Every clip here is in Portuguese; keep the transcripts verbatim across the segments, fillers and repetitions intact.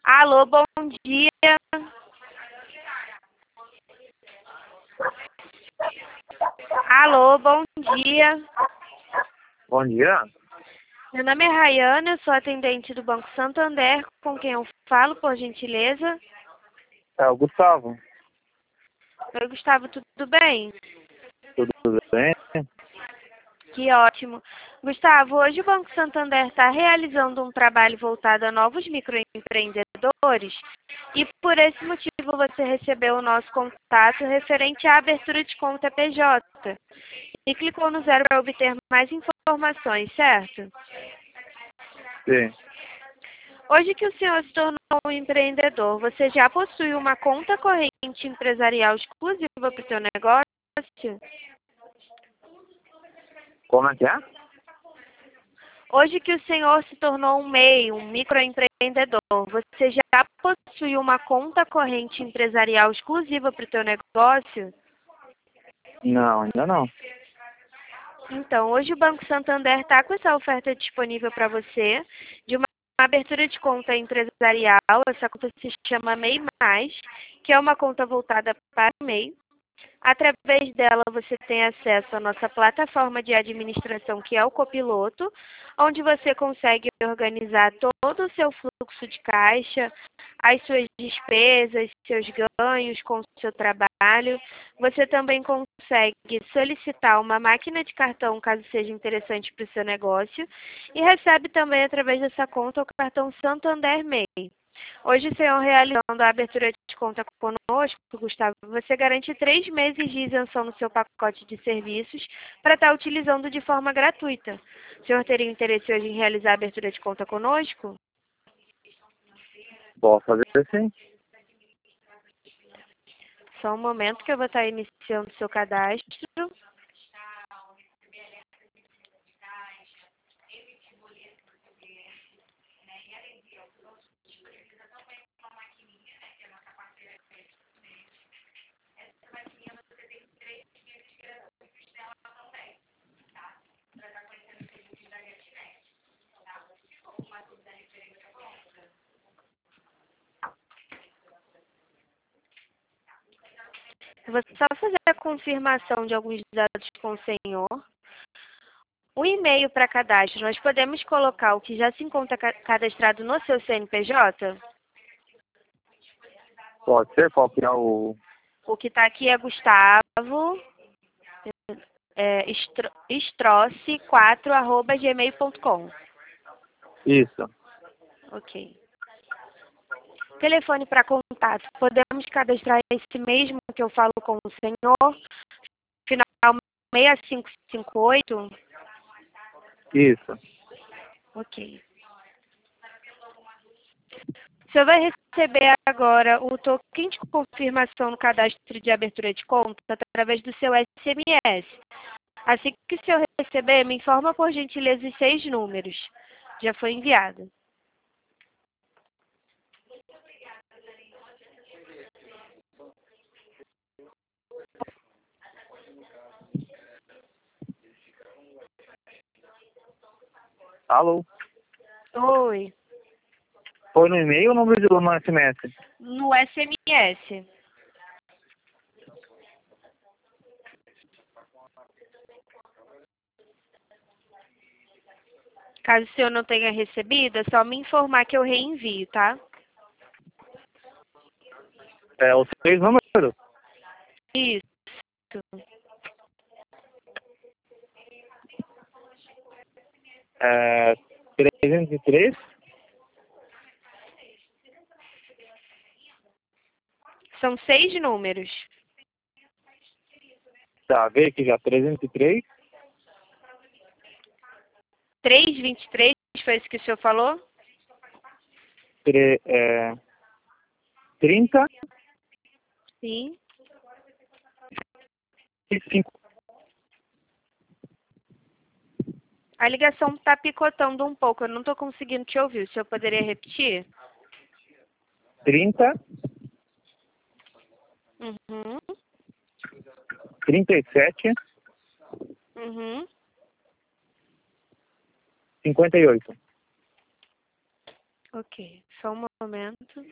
Alô, bom dia. Alô, bom dia. Bom dia. Meu nome é Rayana, eu sou atendente do Banco Santander, com quem eu falo, por gentileza. É o Gustavo. Oi, Gustavo, tudo bem? Tudo bem? Que ótimo. Gustavo, hoje o Banco Santander está realizando um trabalho voltado a novos microempreendedores e por esse motivo você recebeu o nosso contato referente à abertura de conta P J e clicou no zero para obter mais informações, certo? Sim. Hoje que o senhor se tornou um empreendedor, você já possui uma conta corrente empresarial exclusiva para o seu negócio? Como é que é? Hoje que o senhor se tornou um MEI, um microempreendedor, você já possui uma conta corrente empresarial exclusiva para o seu negócio? Não, ainda não. Então, hoje o Banco Santander está com essa oferta disponível para você, de uma abertura de conta empresarial. Essa conta se chama MEI Mais, que é uma conta voltada para o MEI. Através dela, você tem acesso à nossa plataforma de administração, que é o Copiloto, onde você consegue organizar todo o seu fluxo de caixa, as suas despesas, seus ganhos com o seu trabalho. Você também consegue solicitar uma máquina de cartão, caso seja interessante para o seu negócio, e recebe também, através dessa conta, o cartão Santander MEI. Hoje, o senhor realizando a abertura de conta conosco, Gustavo, você garante três meses de isenção no seu pacote de serviços para estar utilizando de forma gratuita. O senhor teria interesse hoje em realizar a abertura de conta conosco? Posso fazer sim. Só um momento que eu vou estar iniciando o seu cadastro. Eu vou só fazer a confirmação de alguns dados com o senhor. O e-mail para cadastro, nós podemos colocar o que já se encontra ca- cadastrado no seu C N P J? Pode ser? Qual que é o... O que está aqui é Gustavo é, estroce quatro arroba gmail ponto com. Isso. Ok. Telefone para contato. Podemos cadastrar esse mesmo que eu falo com o senhor? Final seis cinco cinco oito? Isso. Ok. O senhor vai receber agora o token de confirmação no cadastro de abertura de conta através do seu S M S. Assim que o senhor receber, me informa por gentileza os seis números. Já foi enviado. Alô? Oi. Foi no e-mail ou no número de no S M S? No S M S. Caso o senhor não tenha recebido, é só me informar que eu reenvio, tá? É, os três números? Isso. É, trezentos e três. São seis números. Tá, veio aqui já. trezentos e três. trezentos e vinte e três, foi isso que o senhor falou? Tre, é, trinta Sim. e cinco. A ligação está picotando um pouco, eu não estou conseguindo te ouvir. O senhor poderia repetir? trinta. Uhum. trinta e sete. Uhum. cinquenta e oito. Ok, só um momento.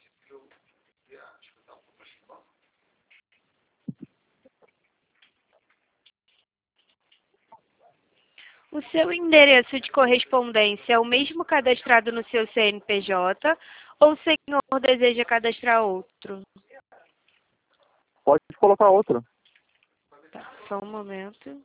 O seu endereço de correspondência é o mesmo cadastrado no seu C N P J ou o senhor deseja cadastrar outro? Pode colocar outro. Tá, só um momento.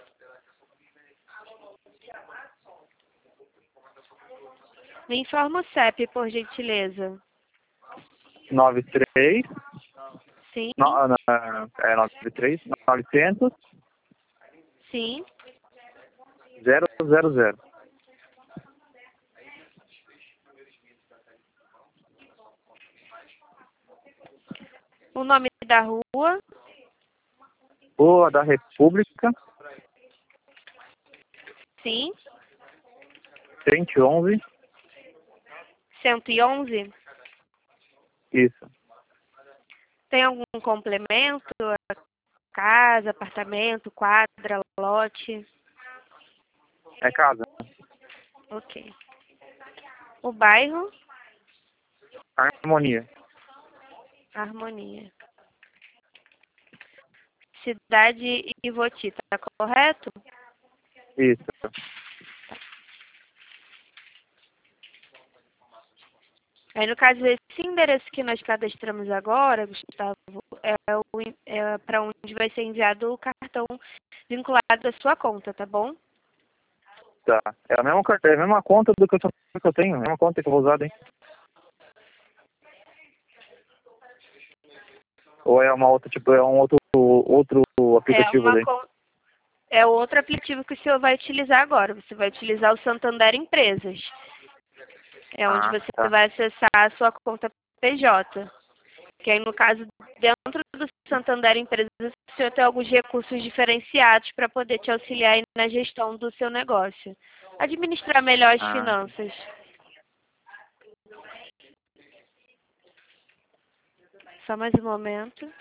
Me informa o C E P, por gentileza. nove três. Sim, No, no, é nove três, novecentos, sim. zero zero zero. O nome da rua, Rua da República, sim. cento e onze. cento e onze. Isso. Tem algum complemento? Casa, apartamento, quadra, lote? É casa. Ok. O bairro? Harmonia. Harmonia. Cidade Ivoti, tá correto? Isso. Aí, no caso, esse endereço que nós cadastramos agora, Gustavo, é, o, é para onde vai ser enviado o cartão vinculado à sua conta, tá bom? Tá. É a mesma carteira, é a mesma conta do que eu, que eu tenho, a mesma conta que eu vou usar, hein? Ou é uma outra, tipo, é um outro, outro É aplicativo uma daí? con- é outro aplicativo que o senhor vai utilizar agora. Você vai utilizar o Santander Empresas. É onde Ah, você tá. vai acessar a sua conta P J. Que aí, no caso, dentro do Santander Empresas, o senhor tem alguns recursos diferenciados para poder te auxiliar aí na gestão do seu negócio. Administrar melhor as Ah, finanças. Só mais um momento.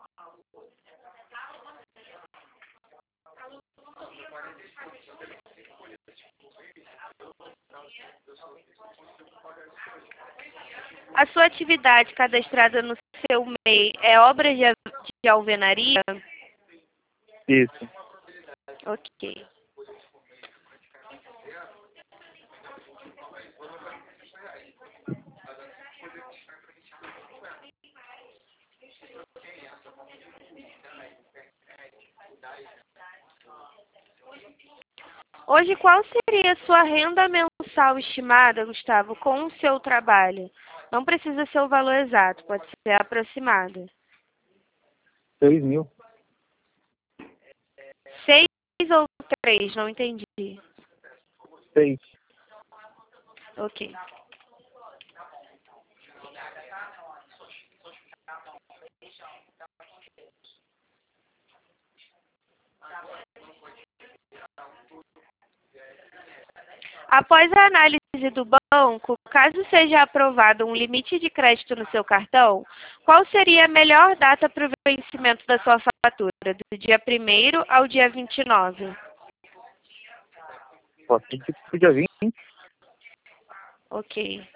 A sua atividade cadastrada no seu M E I é obra de, de alvenaria? isso. Ok. Hoje, qual seria a sua renda mensal estimada, Gustavo, com o seu trabalho? Não precisa ser o valor exato, pode ser aproximada. Seis mil. Seis ou três? Não entendi. Seis. Ok. Após a análise do banco, caso seja aprovado um limite de crédito no seu cartão, qual seria a melhor data para o vencimento da sua fatura? Do dia primeiro ao dia vinte e nove. Pode ser tipo dia vinte. Ok.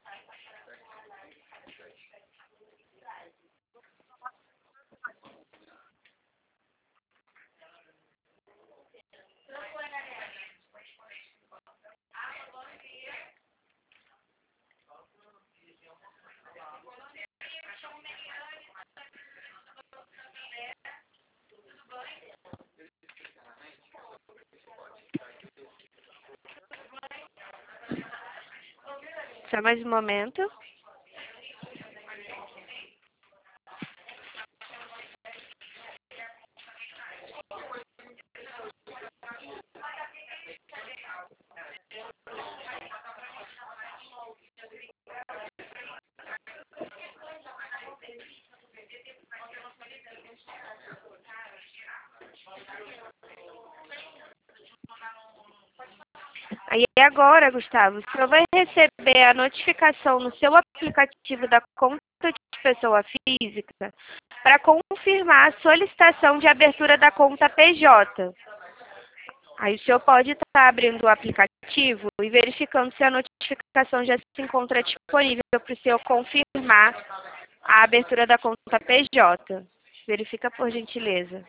Só mais um momento. Aí agora, Gustavo, o senhor vai receber a notificação no seu aplicativo da conta de pessoa física para confirmar a solicitação de abertura da conta P J. Aí o senhor pode estar abrindo o aplicativo e verificando se a notificação já se encontra disponível para o senhor confirmar a abertura da conta P J. Verifica por gentileza.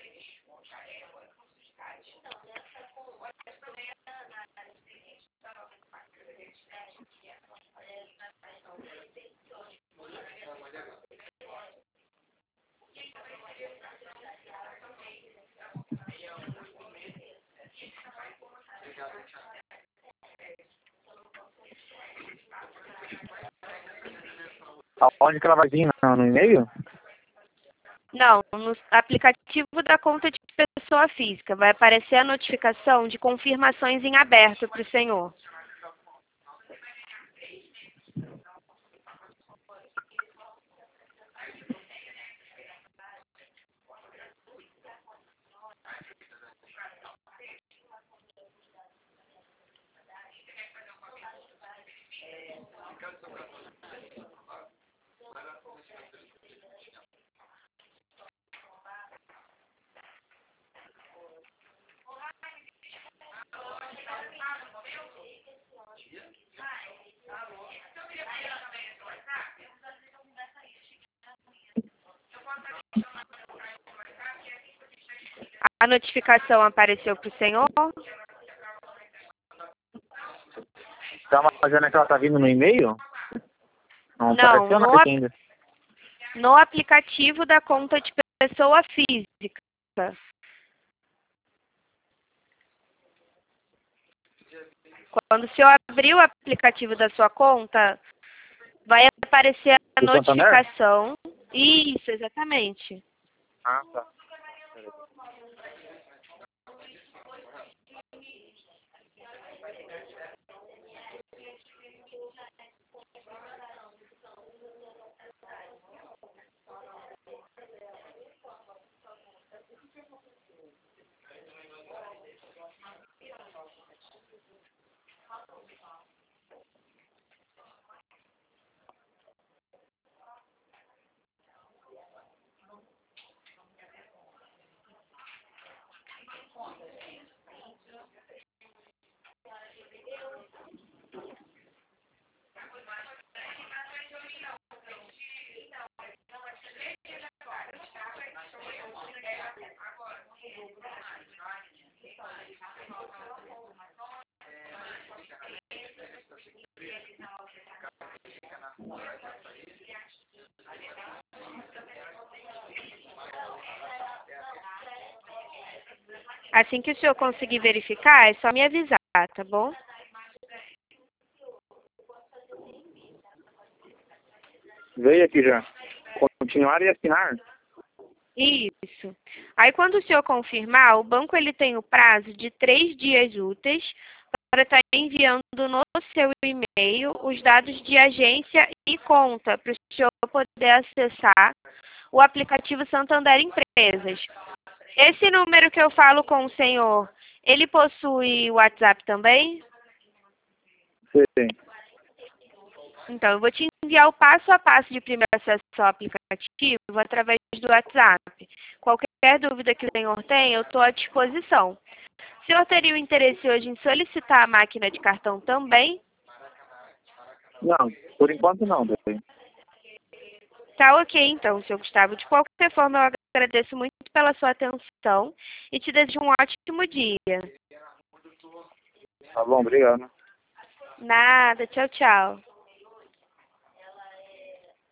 Aonde que ela vai vir? No, no e-mail? Não, no aplicativo da conta de pessoa física vai aparecer a notificação de confirmações em aberto para o senhor. A notificação apareceu para o senhor? Tá fazendo que ela tá vindo no e-mail? Não, Não, apareceu no, nada ap- ainda. no aplicativo da conta de pessoa física. Quando o senhor abrir o aplicativo da sua conta, vai aparecer a Do Santander? notificação. Isso, exatamente. Ah, tá. Assim que o senhor conseguir verificar, é só me avisar, tá bom? Veio aqui já. Continuar e assinar? Isso. Aí, quando o senhor confirmar, o banco ele tem o prazo de três dias úteis para estar enviando no seu e-mail os dados de agência e conta para o senhor poder acessar o aplicativo Santander Empresas. Esse número que eu falo com o senhor, ele possui WhatsApp também? Sim. Então, eu vou te enviar o passo a passo de primeiro acesso ao aplicativo através do WhatsApp. Qualquer dúvida que o senhor tenha, eu estou à disposição. O senhor teria o interesse hoje em solicitar a máquina de cartão também? Não, por enquanto não, bem. Tá ok, então, senhor Gustavo. De qualquer forma, eu agradeço muito pela sua atenção e te desejo um ótimo dia. Tá bom, obrigado. Nada, tchau, tchau.